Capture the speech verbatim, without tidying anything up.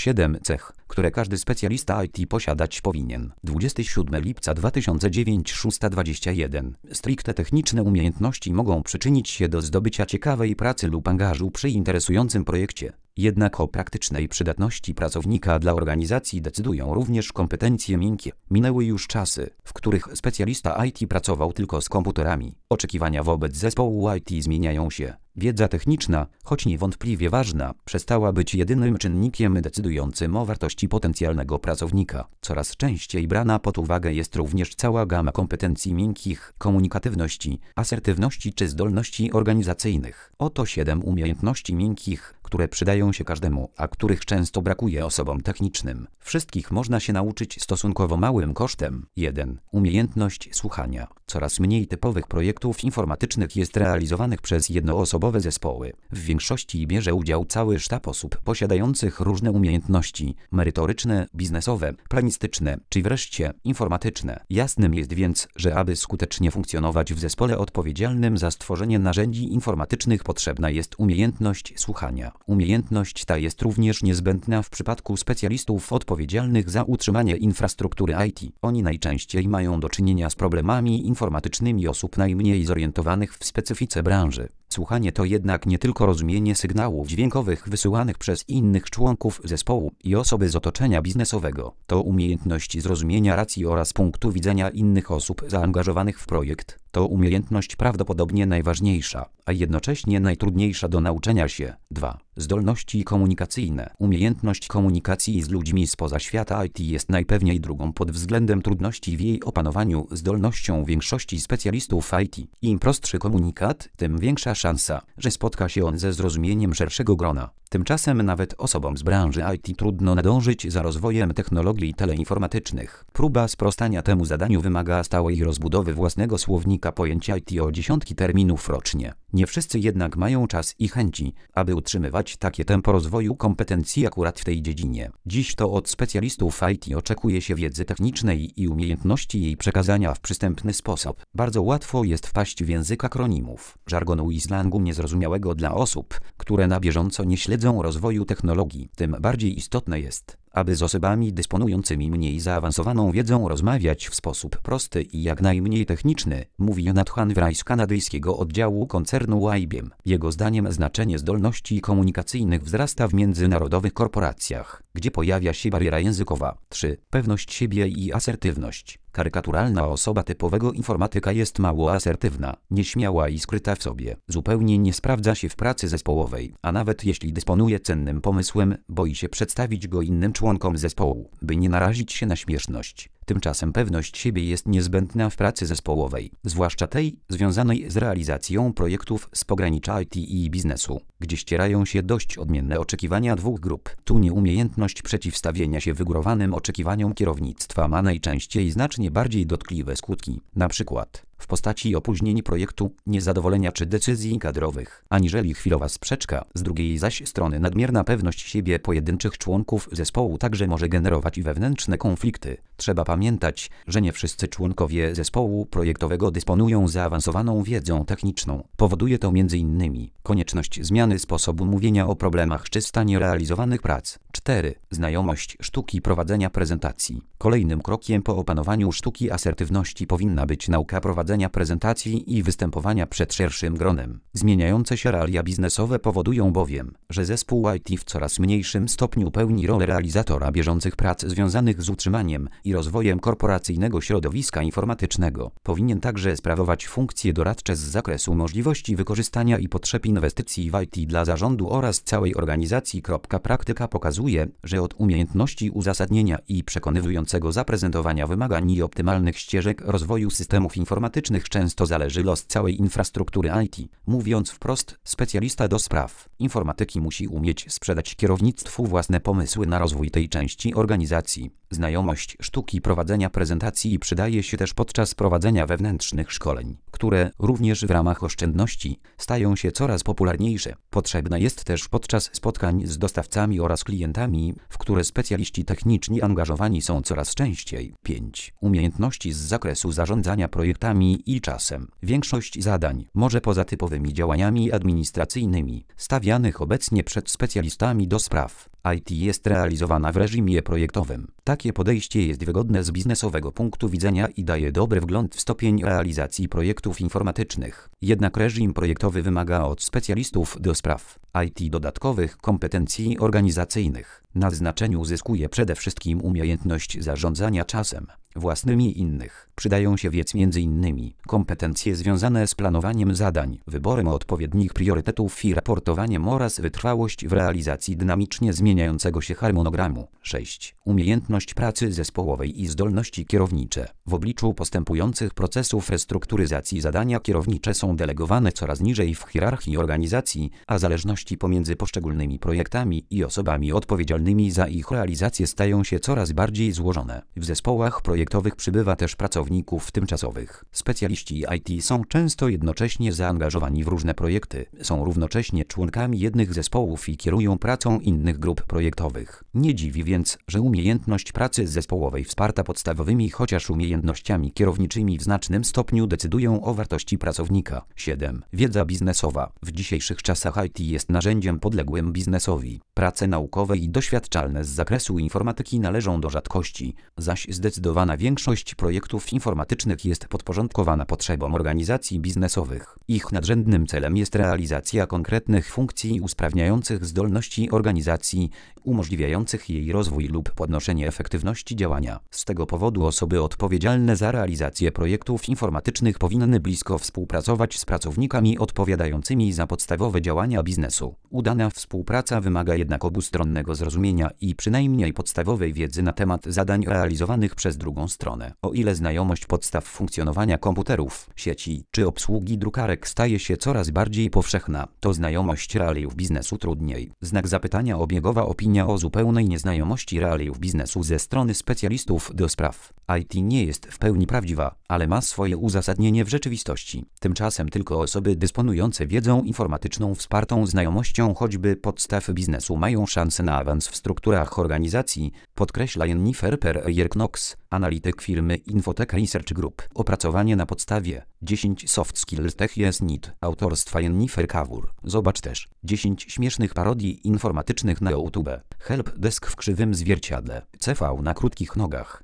siedem cech, które każdy specjalista I T posiadać powinien. dwudziestego siódmego lipca dwa tysiące dziewiątego, szósta dwadzieścia jeden. Stricte techniczne umiejętności mogą przyczynić się do zdobycia ciekawej pracy lub angażu przy interesującym projekcie. Jednak o praktycznej przydatności pracownika dla organizacji decydują również kompetencje miękkie. Minęły już czasy, w których specjalista I T pracował tylko z komputerami. Oczekiwania wobec zespołu I T zmieniają się. Wiedza techniczna, choć niewątpliwie ważna, przestała być jedynym czynnikiem decydującym o wartości potencjalnego pracownika. Coraz częściej brana pod uwagę jest również cała gama kompetencji miękkich, komunikatywności, asertywności czy zdolności organizacyjnych. Oto siedem umiejętności miękkich, które przydają się każdemu, a których często brakuje osobom technicznym. Wszystkich można się nauczyć stosunkowo małym kosztem. jeden. Umiejętność słuchania. Coraz mniej typowych projektów informatycznych jest realizowanych przez jednoosobowe zespoły. W większości bierze udział cały sztab osób posiadających różne umiejętności merytoryczne, biznesowe, planistyczne, czy wreszcie informatyczne. Jasnym jest więc, że aby skutecznie funkcjonować w zespole odpowiedzialnym za stworzenie narzędzi informatycznych potrzebna jest umiejętność słuchania. Umiejętność ta jest również niezbędna w przypadku specjalistów odpowiedzialnych za utrzymanie infrastruktury I T. Oni najczęściej mają do czynienia z problemami informatycznymi osób najmniej zorientowanych w specyfice branży. Słuchanie to jednak nie tylko rozumienie sygnałów dźwiękowych wysyłanych przez innych członków zespołu i osoby z otoczenia biznesowego. To umiejętność zrozumienia racji oraz punktu widzenia innych osób zaangażowanych w projekt. To umiejętność prawdopodobnie najważniejsza, a jednocześnie najtrudniejsza do nauczenia się. dwa. Zdolności komunikacyjne. Umiejętność komunikacji z ludźmi spoza świata I T jest najpewniej drugą pod względem trudności w jej opanowaniu zdolnością większości specjalistów I T. Im prostszy komunikat, tym większa szansa, że spotka się on ze zrozumieniem szerszego grona. Tymczasem nawet osobom z branży I T trudno nadążyć za rozwojem technologii teleinformatycznych. Próba sprostania temu zadaniu wymaga stałej rozbudowy własnego słownika pojęcia I T o dziesiątki terminów rocznie. Nie wszyscy jednak mają czas i chęci, aby utrzymywać takie tempo rozwoju kompetencji akurat w tej dziedzinie. Dziś to od specjalistów I T oczekuje się wiedzy technicznej i umiejętności jej przekazania w przystępny sposób. Bardzo łatwo jest wpaść w język akronimów, żargonu i slangu niezrozumiałego dla osób, które na bieżąco nie śledzą rozwoju technologii. Tym bardziej istotne jest, aby z osobami dysponującymi mniej zaawansowaną wiedzą rozmawiać w sposób prosty i jak najmniej techniczny, mówi Jonathan Wright z kanadyjskiego oddziału koncernu I B M. Jego zdaniem znaczenie zdolności komunikacyjnych wzrasta w międzynarodowych korporacjach, gdzie pojawia się bariera językowa. trzy. Pewność siebie i asertywność. Karykaturalna osoba typowego informatyka jest mało asertywna, nieśmiała i skryta w sobie. Zupełnie nie sprawdza się w pracy zespołowej, a nawet jeśli dysponuje cennym pomysłem, boi się przedstawić go innym członkom zespołu, by nie narazić się na śmieszność. Tymczasem pewność siebie jest niezbędna w pracy zespołowej, zwłaszcza tej związanej z realizacją projektów z pogranicza I T i biznesu, gdzie ścierają się dość odmienne oczekiwania dwóch grup. Tu nieumiejętność przeciwstawienia się wygórowanym oczekiwaniom kierownictwa ma najczęściej znacznie bardziej dotkliwe skutki, na przykład w postaci opóźnień projektu, niezadowolenia czy decyzji kadrowych, aniżeli chwilowa sprzeczka. Z drugiej zaś strony nadmierna pewność siebie pojedynczych członków zespołu także może generować wewnętrzne konflikty. Trzeba pamiętać, że nie wszyscy członkowie zespołu projektowego dysponują zaawansowaną wiedzą techniczną. Powoduje to między innymi konieczność zmiany sposobu mówienia o problemach czy stanie realizowanych prac. cztery. Znajomość sztuki prowadzenia prezentacji. Kolejnym krokiem po opanowaniu sztuki asertywności powinna być nauka prowadzenia prezentacji i występowania przed szerszym gronem. Zmieniające się realia biznesowe powodują bowiem, że zespół I T w coraz mniejszym stopniu pełni rolę realizatora bieżących prac związanych z utrzymaniem i rozwojem korporacyjnego środowiska informatycznego. Powinien także sprawować funkcje doradcze z zakresu możliwości wykorzystania i potrzeb inwestycji w I T dla zarządu oraz całej organizacji. Praktyka pokazuje, że od umiejętności uzasadnienia i przekonywującego zaprezentowania wymagań i optymalnych ścieżek rozwoju systemów informatycznych często zależy los całej infrastruktury I T. Mówiąc wprost, specjalista do spraw informatyki musi umieć sprzedać kierownictwu własne pomysły na rozwój tej części organizacji. Znajomość sztuki prowadzenia prezentacji przydaje się też podczas prowadzenia wewnętrznych szkoleń, które, również w ramach oszczędności, stają się coraz popularniejsze. Potrzebna jest też podczas spotkań z dostawcami oraz klientami, w które specjaliści techniczni angażowani są coraz częściej. pięć. Umiejętności z zakresu zarządzania projektami i czasem. Większość zadań, może poza typowymi działaniami administracyjnymi, stawianych obecnie przed specjalistami do spraw I T jest realizowana w reżimie projektowym. Takie podejście jest wygodne z biznesowego punktu widzenia i daje dobry wgląd w stopień realizacji projektów informatycznych. Jednak reżim projektowy wymaga od specjalistów do spraw I T dodatkowych kompetencji organizacyjnych. Na znaczeniu zyskuje przede wszystkim umiejętność zarządzania czasem własnymi i innych. Przydają się więc między innymi kompetencje związane z planowaniem zadań, wyborem odpowiednich priorytetów i raportowaniem oraz wytrwałość w realizacji dynamicznie zmieniającego się harmonogramu. sześć. Umiejętność pracy zespołowej i zdolności kierownicze. W obliczu postępujących procesów restrukturyzacji zadania kierownicze są delegowane coraz niżej w hierarchii organizacji, a zależności pomiędzy poszczególnymi projektami i osobami odpowiedzialnymi za ich realizację stają się coraz bardziej złożone. W zespołach projektowych przybywa też pracowników tymczasowych. Specjaliści I T są często jednocześnie zaangażowani w różne projekty, są równocześnie członkami jednych zespołów i kierują pracą innych grup projektowych. Nie dziwi więc, że umiejętność pracy zespołowej wsparta podstawowymi chociaż umiejętnościami kierowniczymi w znacznym stopniu decydują o wartości pracownika. siedem. Wiedza biznesowa. W dzisiejszych czasach I T jest narzędziem podległym biznesowi. Prace naukowe i doświadczalne z zakresu informatyki należą do rzadkości, zaś zdecydowana większość projektów informatycznych jest podporządkowana potrzebom organizacji biznesowych. Ich nadrzędnym celem jest realizacja konkretnych funkcji usprawniających zdolności organizacji, umożliwiających jej rozwój lub podnoszenie efektywności działania. Z tego powodu osoby odpowiedzialne za realizację projektów informatycznych powinny blisko współpracować z pracownikami odpowiadającymi za podstawowe działania biznesu. Udana współpraca wymaga jednak obustronnego zrozumienia i przynajmniej podstawowej wiedzy na temat zadań realizowanych przez drugą stronę. O ile znajomość podstaw funkcjonowania komputerów, sieci czy obsługi drukarek staje się coraz bardziej powszechna, to znajomość realiów biznesu trudniej. Znak zapytania obiegowa opinia o zupełnej nieznajomości realiów biznesu ze strony specjalistów do spraw I T nie jest w pełni prawdziwa, ale ma swoje uzasadnienie w rzeczywistości. Tymczasem tylko osoby dysponujące wiedzą informatyczną wspartą znajomością choćby podstaw biznesu mają szansę na awans w strukturach organizacji, podkreśla Jennifer Perrier-Knox, analityk firmy Infotech Research Group. Opracowanie na podstawie dziesięć Soft Skills Tech Yes Need autorstwa Jennifer Kawur. Zobacz też dziesięć śmiesznych parodii informatycznych na YouTube. Help Desk w krzywym zwierciadle. C V na krótkich nogach.